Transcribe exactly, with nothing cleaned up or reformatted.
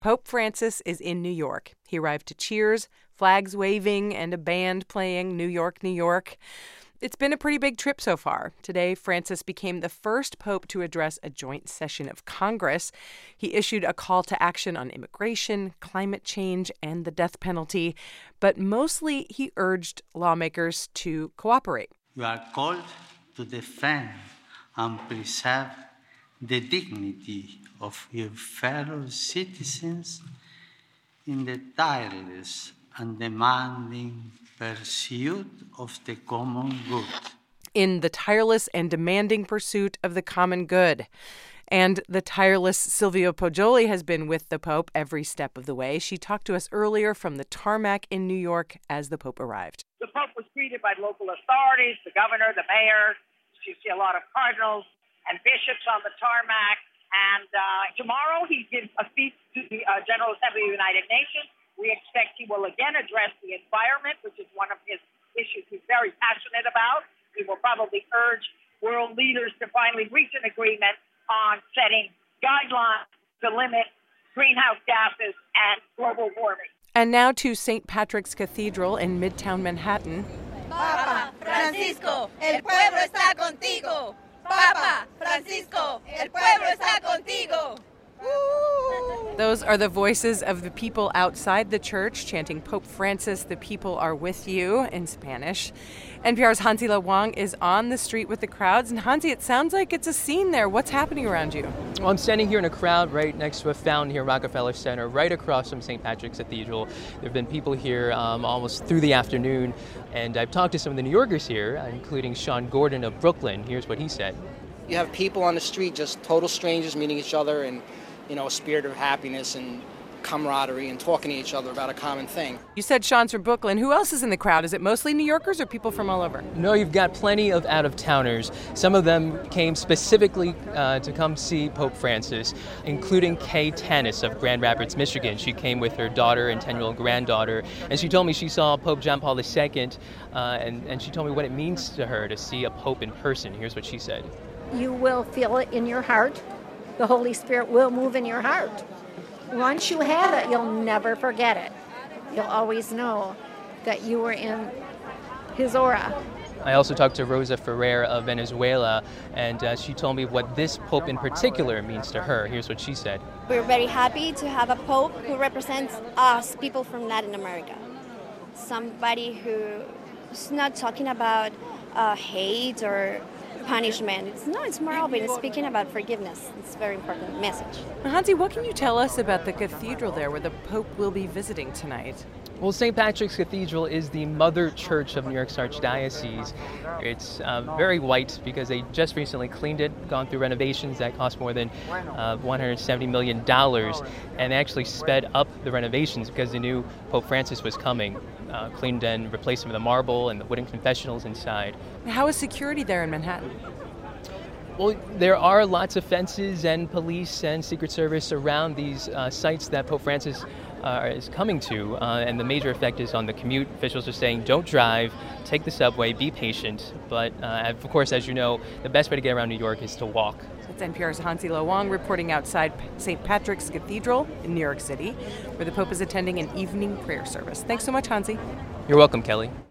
Pope Francis is in New York. He arrived to cheers, flags waving, and a band playing New York, New York. It's been a pretty big trip so far. Today, Francis became the first pope to address a joint session of Congress. He issued a call to action on immigration, climate change, and the death penalty. But mostly, he urged lawmakers to cooperate. You are called to defend and preserve the dignity of your fellow citizens in the tireless and demanding pursuit of the common good. In the tireless and demanding pursuit of the common good. And the tireless Silvia Poggioli has been with the Pope every step of the way. She talked to us earlier from the tarmac in New York as the Pope arrived. The Pope was greeted by local authorities, the governor, the mayor. You see a lot of cardinals and bishops on the tarmac. And uh, tomorrow he gives a speech to the uh, General Assembly of the United Nations. We expect he will again address the environment, which is one of his issues he's very passionate about. He will probably urge world leaders to finally reach an agreement on setting guidelines to limit greenhouse gases and global warming. And now to Saint Patrick's Cathedral in Midtown Manhattan. Papa Francisco, el pueblo está contigo. Papa Francisco, el pueblo está contigo. Those are the voices of the people outside the church chanting Pope Francis, the people are with you in Spanish. N P R's Hansi Lo Wang is on the street with the crowds. And Hansi, it sounds like it's a scene there. What's happening around you? Well, I'm standing here in a crowd right next to a fountain here at Rockefeller Center, right across from Saint Patrick's Cathedral. There have been people here um, almost through the afternoon. And I've talked to some of the New Yorkers here, including Sean Gordon of Brooklyn. Here's what he said. You have people on the street, just total strangers meeting each other and, you know, a spirit of happiness and camaraderie and talking to each other about a common thing. You said Sean's from Brooklyn. Who else is in the crowd? Is it mostly New Yorkers or people from all over? No, you've got plenty of out-of-towners. Some of them came specifically uh, to come see Pope Francis, including Kay Tanis of Grand Rapids, Michigan. She came with her daughter and ten-year-old granddaughter, and she told me she saw Pope John Paul the Second, uh, and, and she told me what it means to her to see a pope in person. Here's what she said. You will feel it in your heart. The Holy Spirit will move in your heart. Once you have it, you'll never forget it. You'll always know that you were in his aura. I also talked to Rosa Ferrer of Venezuela, and uh, she told me what this pope in particular means to her. Here's what she said. We're very happy to have a pope who represents us, people from Latin America. Somebody who's not talking about uh, hate or punishment. It's, no, it's more open. It's speaking about forgiveness. It's a very important message. Hansi, what can you tell us about the cathedral there where the Pope will be visiting tonight? Well, Saint Patrick's Cathedral is the mother church of New York's Archdiocese. It's uh, very white because they just recently cleaned it, gone through renovations that cost more than uh, one hundred seventy million dollars, and they actually sped up the renovations because they knew Pope Francis was coming. Uh, cleaned and replaced some of the marble and the wooden confessionals inside. How is security there in Manhattan? Well, there are lots of fences and police and Secret Service around these uh, sites that Pope Francis uh, is coming to, uh, and the major effect is on the commute. Officials are saying don't drive, take the subway, be patient. But uh, of course, as you know, the best way to get around New York is to walk. That's N P R's Hansi Lo Wang reporting outside Saint Patrick's Cathedral in New York City, where the Pope is attending an evening prayer service. Thanks so much, Hansi. You're welcome, Kelly.